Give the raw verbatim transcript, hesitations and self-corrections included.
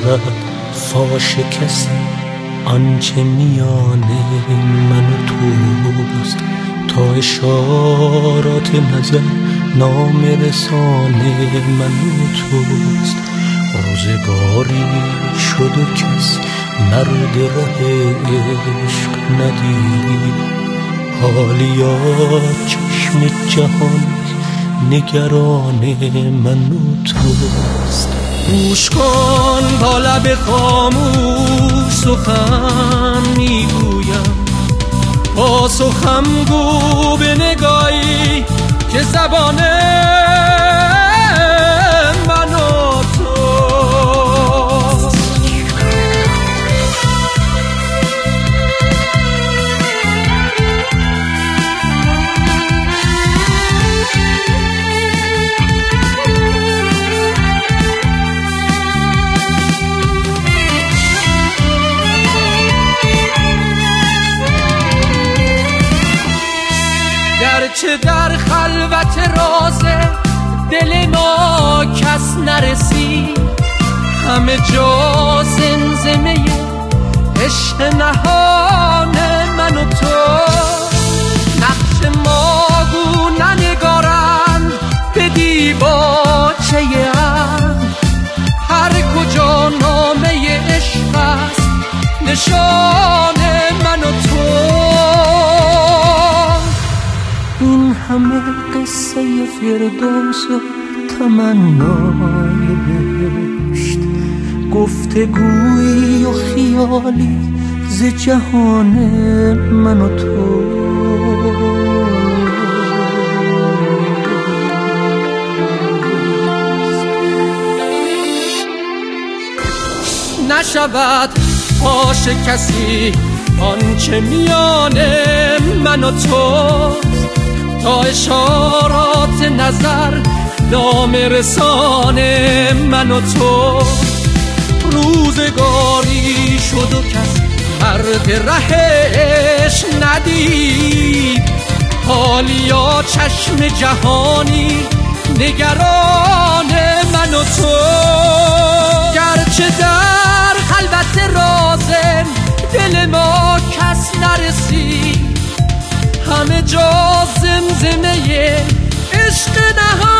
نشود فاش کسی آنچه میان من و توست، تا اشارات نظر نام رسانه من و توست. روزگاری شد و کس مرد ره عشق ندید، حالیا چشم جهان نگران من و توست. گوش کن با لب خاموش سخن میگویم، با سخن گو به نگاهی که زبان من و توست. گرچه در خلوت راز دل ما کس نرسید، همه جا زمزمه عشق نهان من و تو. نقش ما گو ننگارند به دیباچه ام، هر کجا نامه عشق است نشان من و تو. این همه قصه فردوس و تمنای بهشت، گفتگویی و خیالی ز جهان من و تو. نشود فاش کسی آنچه میان من و توست، تا اشارات نظر نام رسان من و تو. روزگاری شد و کس مرد رهش ندید، حالیا چشم جهانی نگران من و تو. گرچه در خلوت راز دل ما کس نرسید، همه جا زمزمه عشق نهان